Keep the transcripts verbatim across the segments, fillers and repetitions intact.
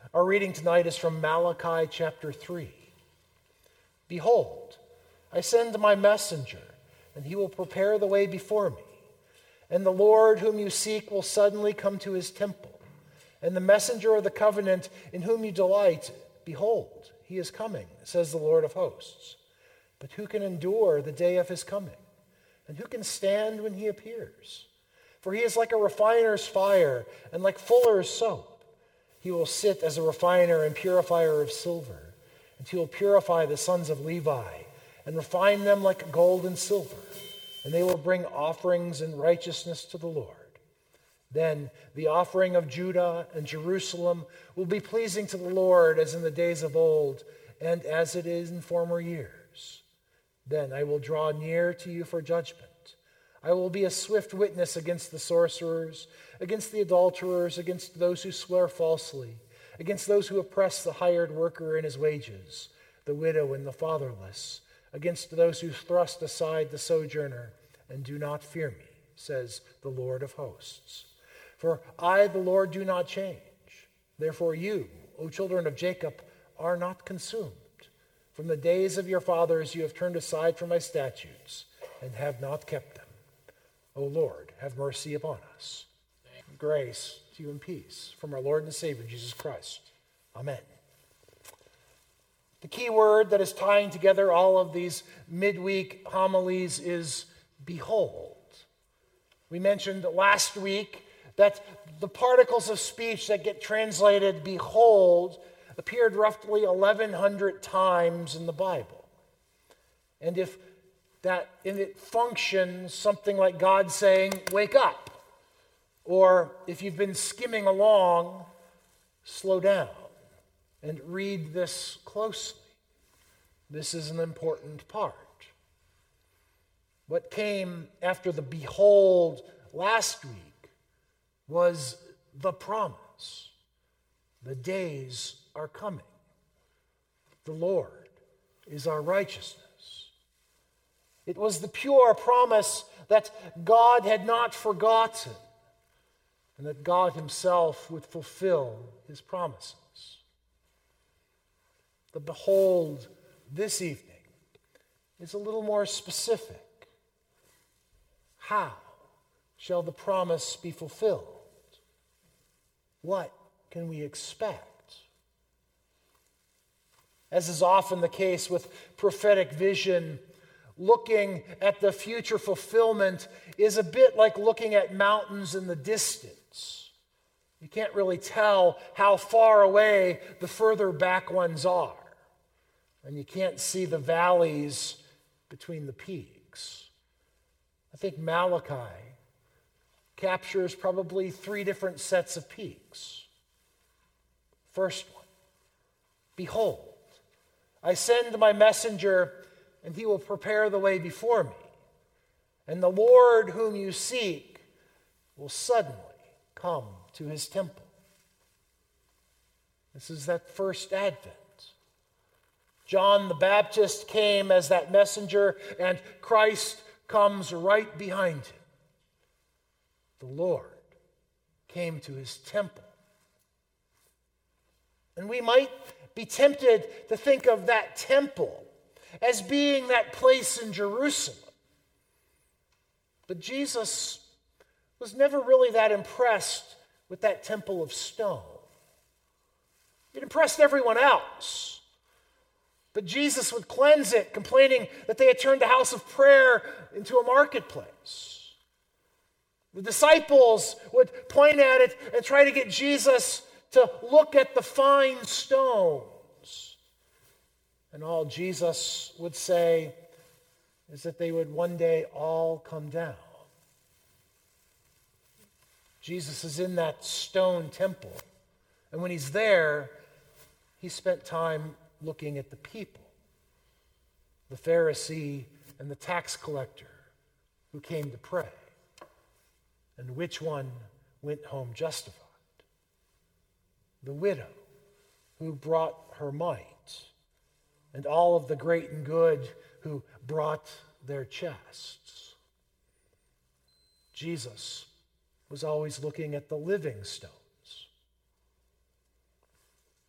Our reading tonight is from Malachi chapter three. Behold, I send my messenger, and he will prepare the way before me. And the Lord whom you seek will suddenly come to his temple. And the messenger of the covenant in whom you delight, behold, he is coming, says the Lord of hosts. But who can endure the day of his coming? And who can stand when he appears? For he is like a refiner's fire and like fuller's soap. He will sit as a refiner and purifier of silver, and he will purify the sons of Levi and refine them like gold and silver, and they will bring offerings in righteousness to the Lord. Then the offering of Judah and Jerusalem will be pleasing to the Lord as in the days of old and as it is in former years. Then I will draw near to you for judgment. I will be a swift witness against the sorcerers, against the adulterers, against those who swear falsely, against those who oppress the hired worker in his wages, the widow and the fatherless, against those who thrust aside the sojourner and do not fear me, says the Lord of hosts. For I, the Lord, do not change. Therefore you, O children of Jacob, are not consumed. From the days of your fathers you have turned aside from my statutes and have not kept them. O Lord, have mercy upon us. Grace to you and peace from our Lord and Savior, Jesus Christ. Amen. The key word that is tying together all of these midweek homilies is behold. We mentioned last week that the particles of speech that get translated behold appeared roughly eleven hundred times in the Bible. And if that in it functions something like God saying, wake up, or if you've been skimming along, slow down and read this closely. This is an important part. What came after the behold last week was the promise. The days are coming. The Lord is our righteousness. It was the pure promise that God had not forgotten and that God himself would fulfill his promises. The behold this evening is a little more specific. How shall the promise be fulfilled? What can we expect? As is often the case with prophetic vision, looking at the future fulfillment is a bit like looking at mountains in the distance. You can't really tell how far away the further back ones are. And you can't see the valleys between the peaks. I think Malachi captures probably three different sets of peaks. First one, behold, I send my messenger, and he will prepare the way before me. And the Lord whom you seek will suddenly come to his temple. This is that first advent. John the Baptist came as that messenger, and Christ comes right behind him. The Lord came to his temple. And we might be tempted to think of that temple as being that place in Jerusalem. But Jesus was never really that impressed with that temple of stone. It impressed everyone else. But Jesus would cleanse it, complaining that they had turned the house of prayer into a marketplace. The disciples would point at it and try to get Jesus to look at the fine stones. And all Jesus would say is that they would one day all come down. Jesus is in that stone temple. And when he's there, he spent time looking at the people. The Pharisee and the tax collector who came to pray. And which one went home justified? The widow who brought her mite. And all of the great and good who brought their chests. Jesus was always looking at the living stones.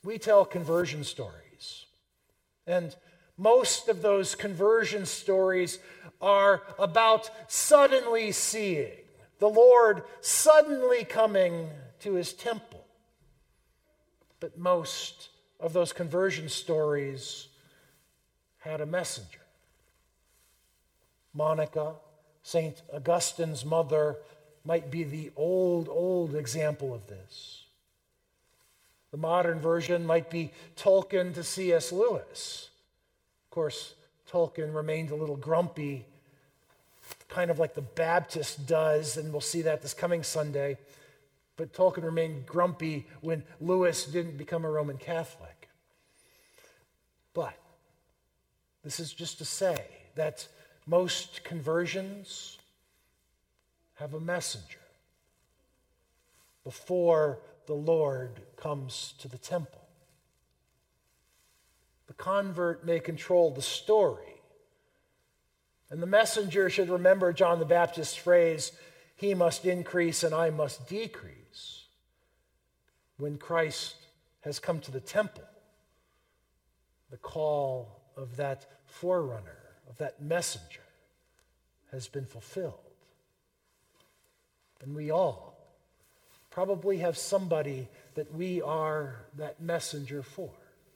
we tell conversion stories. And most of those conversion stories are about suddenly seeing the Lord suddenly coming to his temple. But most of those conversion stories had a messenger. Monica, Saint Augustine's mother, might be the old, old example of this. The modern version might be Tolkien to C S Lewis. Of course, Tolkien remained a little grumpy, kind of like the Baptist does, and we'll see that this coming Sunday. But Tolkien remained grumpy when Lewis didn't become a Roman Catholic. But this is just to say that most conversions have a messenger before the Lord comes to the temple. The convert may control the story, and the messenger should remember John the Baptist's phrase, "He must increase and I must decrease." When Christ has come to the temple, the call of that forerunner, of that messenger, has been fulfilled. And we all probably have somebody that we are that messenger for.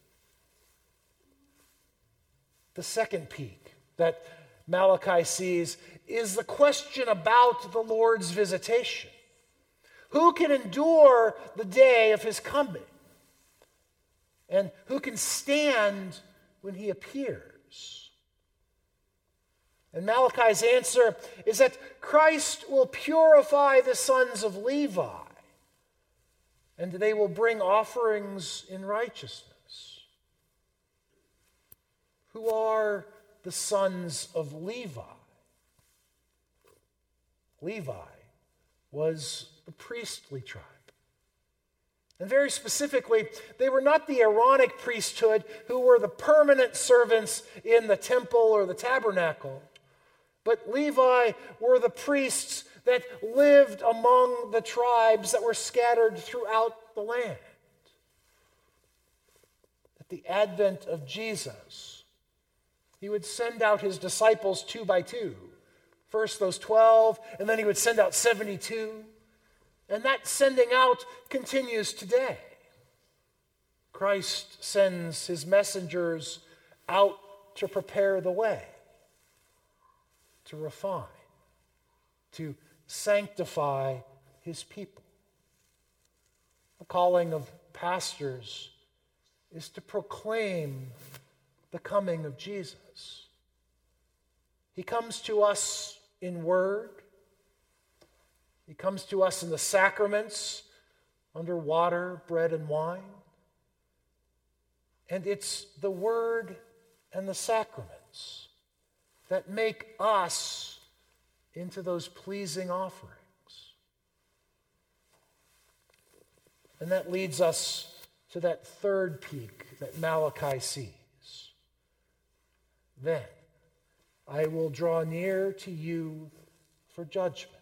The second peak that Malachi sees is the question about the Lord's visitation. Who can endure the day of his coming? And who can stand when he appears? And Malachi's answer is that Christ will purify the sons of Levi, and they will bring offerings in righteousness. Who are the sons of Levi? Levi was the priestly tribe. And very specifically, they were not the Aaronic priesthood who were the permanent servants in the temple or the tabernacle, but Levi were the priests that lived among the tribes that were scattered throughout the land. At the advent of Jesus, he would send out his disciples two by two. First those twelve, and then he would send out seventy-two. And that sending out continues today. Christ sends his messengers out to prepare the way, to refine, to sanctify his people. The calling of pastors is to proclaim the coming of Jesus. He comes to us in word. He comes to us in the sacraments, under water, bread, and wine. And it's the word and the sacraments that make us into those pleasing offerings. And that leads us to that third peak that Malachi sees. Then I will draw near to you for judgment.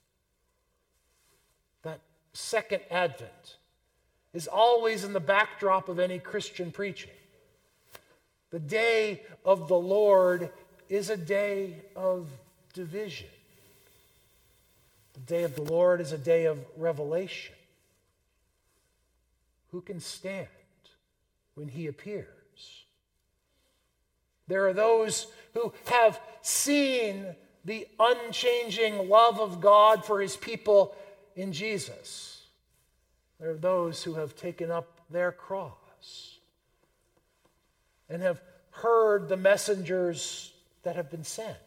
That second advent is always in the backdrop of any Christian preaching. The day of the Lord is a day of division. The day of the Lord is a day of revelation. Who can stand when he appears? There are those who have seen the unchanging love of God for his people in Jesus. There are those who have taken up their cross and have heard the messengers that have been sent.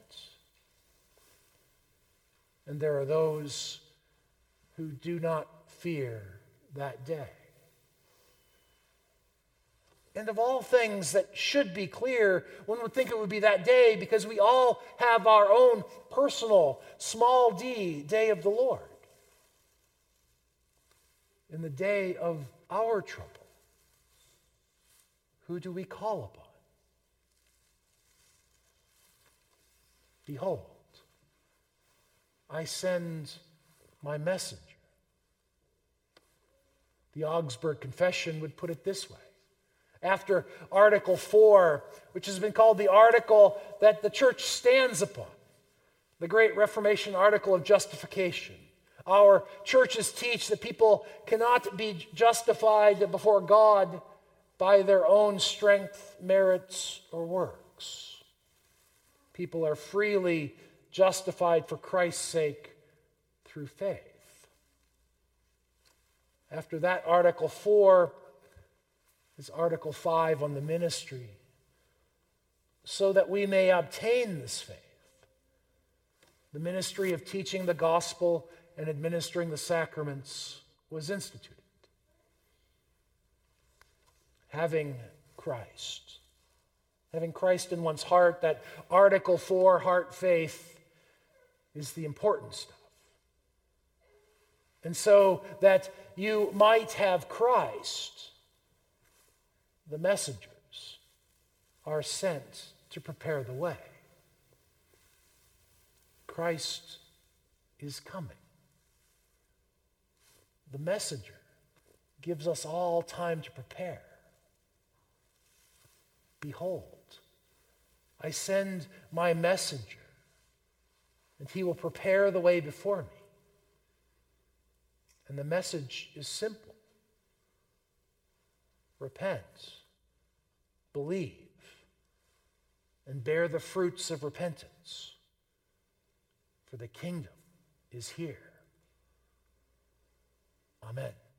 And there are those who do not fear that day. And of all things that should be clear, one would think it would be that day because we all have our own personal, small d, day of the Lord. In the day of our trouble, who do we call upon? Behold, I send my messenger. The Augsburg Confession would put it this way: After Article four, which has been called the article that the church stands upon, the great Reformation article of justification. Our churches teach that people cannot be justified before God by their own strength, merits, or works. People are freely justified for Christ's sake through faith. After that, Article four is Article five on the ministry, so that we may obtain this faith. The ministry of teaching the gospel and administering the sacraments was instituted. Having Christ. Having Christ in one's heart, that Article four, heart faith, is the important stuff. And so that you might have Christ, the messengers are sent to prepare the way. Christ is coming. The messenger gives us all time to prepare. Behold, I send my messenger, and he will prepare the way before me. And the message is simple. Repent, believe, and bear the fruits of repentance, for the kingdom is here. Amen.